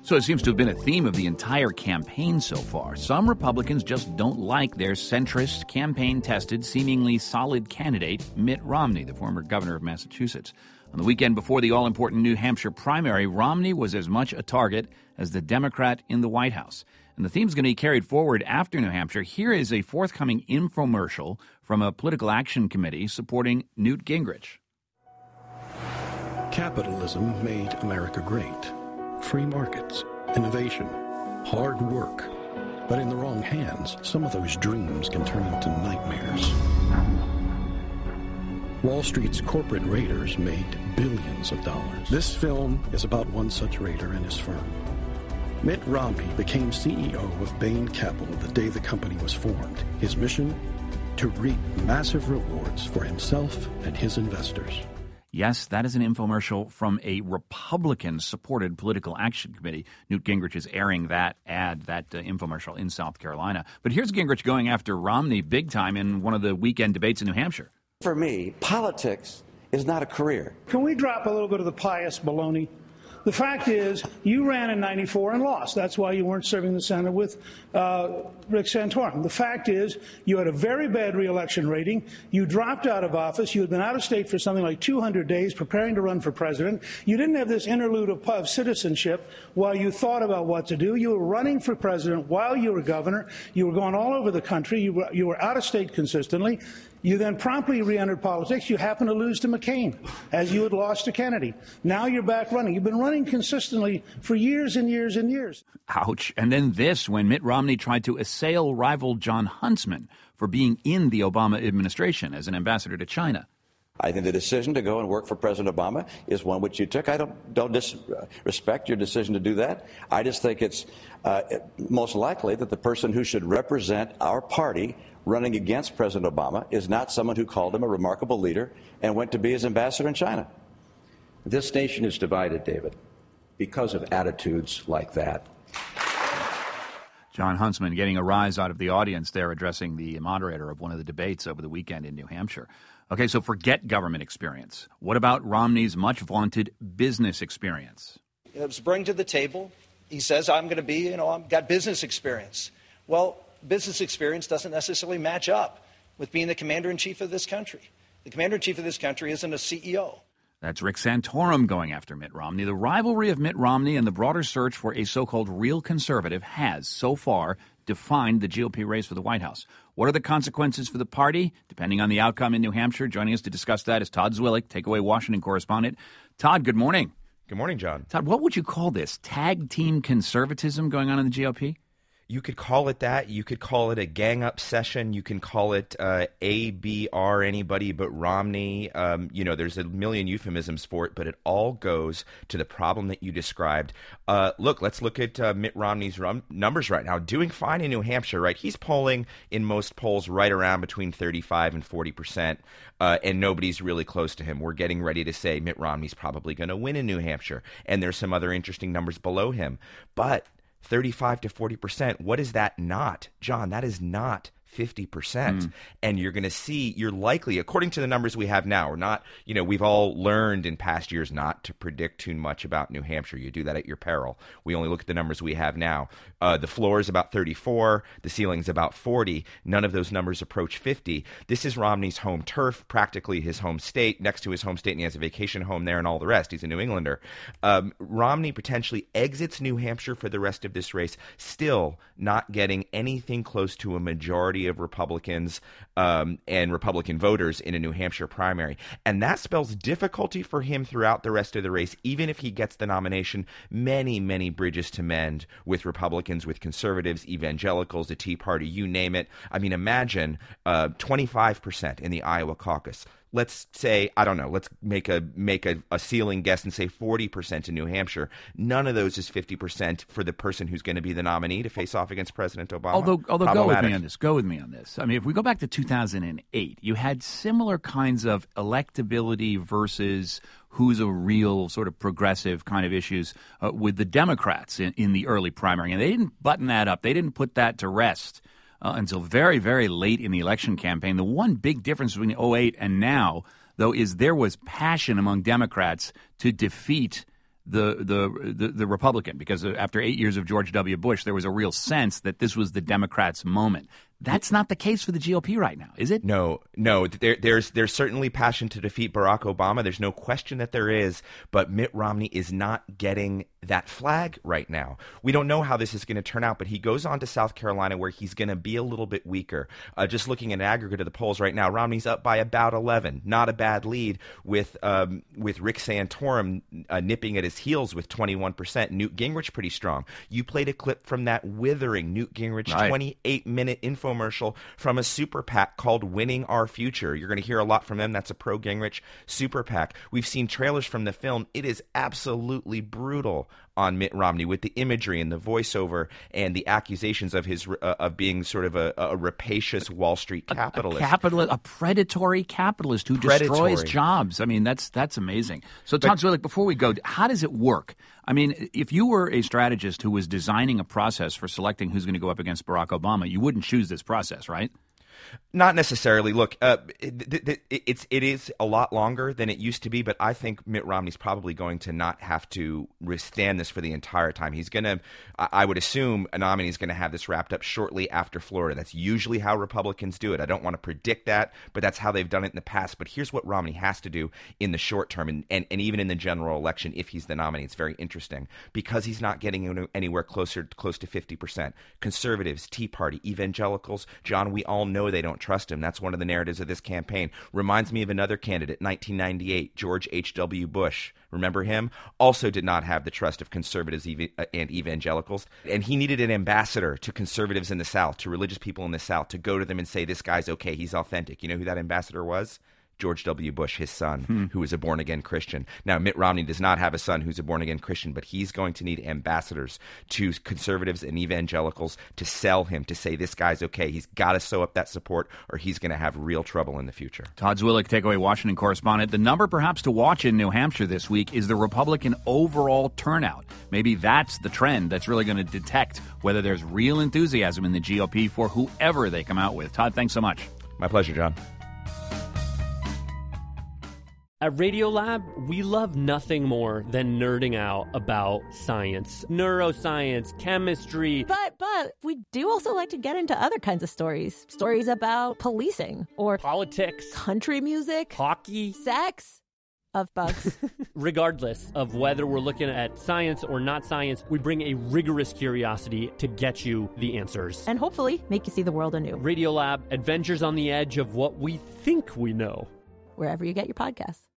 So it seems to have been a theme of the entire campaign so far. Some Republicans just don't like their centrist, campaign-tested, seemingly solid candidate, Mitt Romney, the former governor of Massachusetts. On the weekend before the all-important New Hampshire primary, Romney was as much a target as the Democrat in the White House. And the theme's going to be carried forward after New Hampshire. Here is a forthcoming infomercial from a political action committee supporting Newt Gingrich. Capitalism made America great. Free markets, innovation, hard work. But in the wrong hands, some of those dreams can turn into nightmares. Wall Street's corporate raiders made billions of dollars. This film is about one such raider and his firm. Mitt Romney became CEO of Bain Capital the day the company was formed. His mission? To reap massive rewards for himself and his investors. Yes, that is an infomercial from a Republican-supported political action committee. Newt Gingrich is airing that infomercial in South Carolina. But here's Gingrich going after Romney big time in one of the weekend debates in New Hampshire. For me, politics is not a career. Can we drop a little bit of the pious baloney? The fact is, you ran in '94 and lost. That's why you weren't serving the Senate with Rick Santorum. The fact is, you had a very bad reelection rating. You dropped out of office. You had been out of state for something like 200 days preparing to run for president. You didn't have this interlude of citizenship while you thought about what to do. You were running for president while you were governor. You were going all over the country. You were out of state consistently. You then promptly re-entered politics. You happened to lose to McCain, as you had lost to Kennedy. Now you're back running. You've been running consistently for years and years and years. Ouch. And then this, when Mitt Romney tried to assail rival Jon Huntsman for being in the Obama administration as an ambassador to China. I think the decision to go and work for President Obama is one which you took. I don't disrespect your decision to do that. I just think it's most likely that the person who should represent our party running against President Obama is not someone who called him a remarkable leader and went to be his ambassador in China. This nation is divided, David, because of attitudes like that. Jon Huntsman getting a rise out of the audience there, addressing the moderator of one of the debates over the weekend in New Hampshire. Okay, so forget government experience. What about Romney's much-vaunted business experience? It was bring to the table. He says, I'm going to be, I've got business experience. Well, business experience doesn't necessarily match up with being the commander-in-chief of this country. The commander-in-chief of this country isn't a CEO. That's Rick Santorum going after Mitt Romney. The rivalry of Mitt Romney and the broader search for a so-called real conservative has, so far, defined the GOP race for the White House. What are the consequences for the party, depending on the outcome in New Hampshire? Joining us to discuss that is Todd Zwillich, Takeaway Washington correspondent. Todd, good morning. Good morning, John. Todd, what would you call this? Tag team conservatism going on in the GOP? You could call it that. You could call it a gang-up session. You can call it ABR, anybody but Romney. There's a million euphemisms for it, but it all goes to the problem that you described. Let's look at Mitt Romney's numbers right now. Doing fine in New Hampshire, right? He's polling in most polls right around between 35 and 40%, and nobody's really close to him. We're getting ready to say Mitt Romney's probably going to win in New Hampshire, and there's some other interesting numbers below him. But 35 to 40%. What is that not? John, that is not 50%. And you're going to see, you're likely, according to the numbers we have now, we've all learned in past years not to predict too much about New Hampshire. You do that at your peril. We only look at the numbers we have now. The floor is about 34. The ceiling is about 40. None of those numbers approach 50. This is Romney's home turf, practically his home state, next to his home state, and he has a vacation home there and all the rest. He's a New Englander. Romney potentially exits New Hampshire for the rest of this race, still not getting anything close to a majority of Republicans and Republican voters in a New Hampshire primary. And that spells difficulty for him throughout the rest of the race, even if he gets the nomination. Many, many bridges to mend with Republicans, with conservatives, evangelicals, the Tea Party, you name it. I mean, imagine 25% in the Iowa caucus. Let's say, I don't know, let's make a ceiling guess and say 40% in New Hampshire. None of those is 50% for the person who's going to be the nominee to face off against President Obama. Although go with me on this. I mean, if we go back to 2008, you had similar kinds of electability versus who's a real sort of progressive kind of issues with the Democrats in the early primary. And they didn't button that up. They didn't put that to rest until very, very late in the election campaign. The one big difference between 2008 and now, though, is there was passion among Democrats to defeat the Republican, because after 8 years of George W. Bush, there was a real sense that this was the Democrats' moment. That's not the case for the GOP right now, is it? No. There's certainly passion to defeat Barack Obama. There's no question that there is, but Mitt Romney is not getting that flag right now. We don't know how this is going to turn out, but he goes on to South Carolina where he's going to be a little bit weaker. Just looking at aggregate of the polls right now, Romney's up by about 11. Not a bad lead with Rick Santorum nipping at his heels with 21%. Newt Gingrich pretty strong. You played a clip from that withering Newt Gingrich 28-minute infomercial from a super PAC called Winning Our Future. You're going to hear a lot from them. That's a pro-Gingrich super PAC. We've seen trailers from the film. It is absolutely brutal on Mitt Romney with the imagery and the voiceover and the accusations of his of being sort of a rapacious Wall Street capitalist. A predatory capitalist who destroys jobs. I mean, that's amazing. So, Todd Zwillich, before we go, how does it work? I mean, if you were a strategist who was designing a process for selecting who's going to go up against Barack Obama, you wouldn't choose this process, right? Not necessarily. Look, it is a lot longer than it used to be, but I think Mitt Romney's probably going to not have to withstand this for the entire time. He's going to, I would assume, a nominee is going to have this wrapped up shortly after Florida. That's usually how Republicans do it. I don't want to predict that, but that's how they've done it in the past. But here's what Romney has to do in the short term and even in the general election if he's the nominee. It's very interesting because he's not getting anywhere close to 50%. Conservatives, Tea Party, evangelicals, John, we all know they don't trust him. That's one of the narratives of this campaign. Reminds me of another candidate, 1998, George H.W. Bush. Remember him? Also did not have the trust of conservatives and evangelicals. And he needed an ambassador to conservatives in the South, to religious people in the South, to go to them and say, this guy's okay, he's authentic. You know who that ambassador was? George W. Bush, his son, who is a born-again Christian. Now, Mitt Romney does not have a son who's a born-again Christian, but he's going to need ambassadors to conservatives and evangelicals to sell him, to say this guy's okay. He's got to sew up that support or he's going to have real trouble in the future. Todd Zwillich, Takeaway Washington correspondent. The number perhaps to watch in New Hampshire this week is the Republican overall turnout. Maybe that's the trend that's really going to detect whether there's real enthusiasm in the GOP for whoever they come out with. Todd, thanks so much. My pleasure, John. At Radiolab, we love nothing more than nerding out about science, neuroscience, chemistry. But we do also like to get into other kinds of stories. Stories about policing or politics, country music, hockey, sex, of bugs. Regardless of whether we're looking at science or not science, we bring a rigorous curiosity to get you the answers. And hopefully make you see the world anew. Radiolab, adventures on the edge of what we think we know. Wherever you get your podcasts.